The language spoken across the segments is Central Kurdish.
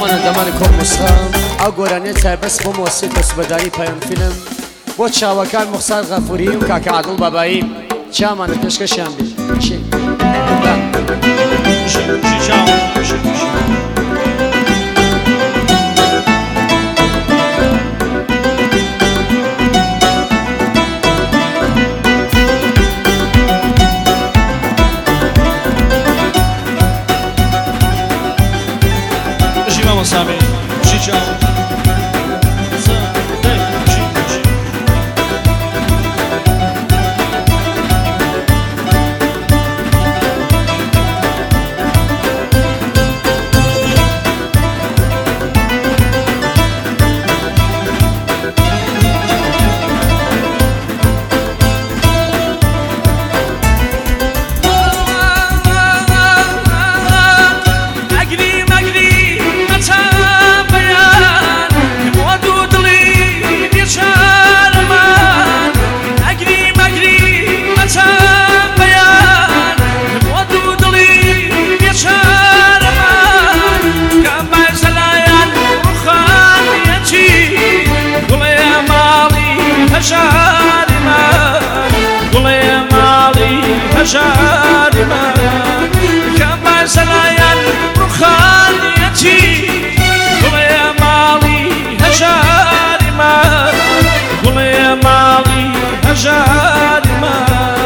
چامان دەمانی کۆمسخام ئەو گۆرانێت تایبەست بۆ مۆسی دەستبەرداری پایان فیلم بۆ چاوەکان مختار غەفوری و کاکە عادڵ بابایی چامانە پێشکەشیان بێ Sabe, Chichão. جارما كما سلايان رخانيتي قل يا مالي هجارما قل يا مالي هجارما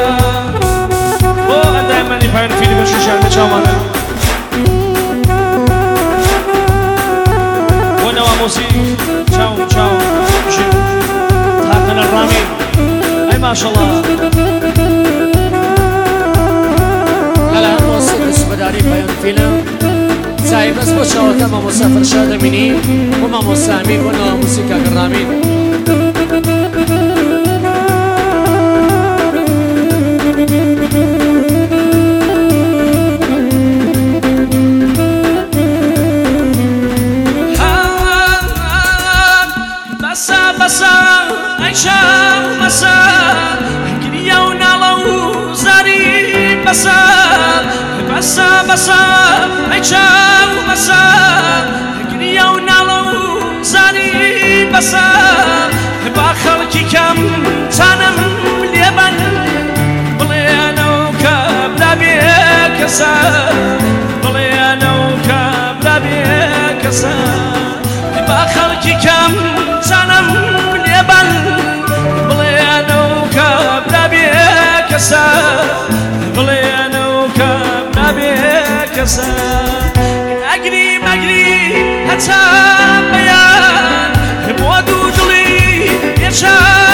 دائما يفعل فيني بالشجاع بجامانا وانا وموسيقى تشاو تشاو هاكنا الرامين اي ما شاء الله داری پایان فیلم سایبس با چاوکه ما مسافر شده مینی و ما مسامین و نوا موسیقا گرامین بسا بسا عيشا بسا كريا ونالو زاري بسا بسا بسا عيشا بسا كريا ونالو زاري بسا باخلكي كم تنم ليبن بليانو كبلا بيكسا بليانو كبلا بيكسا باخلكي كم تنم ليبن بليانو كبلا بيكسا بليانو كبلا بيكسا أجري مجري حتى بيان بودو دلي يشا